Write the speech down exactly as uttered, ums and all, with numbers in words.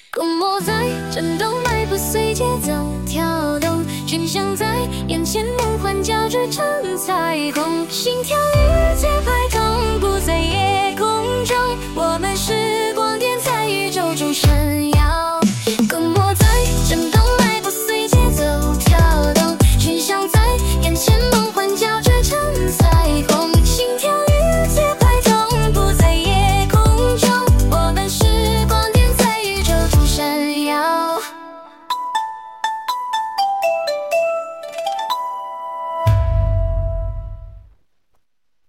共我在震动，迈步随节奏跳动，真相在眼前，梦幻交织成彩虹，心跳与节拍。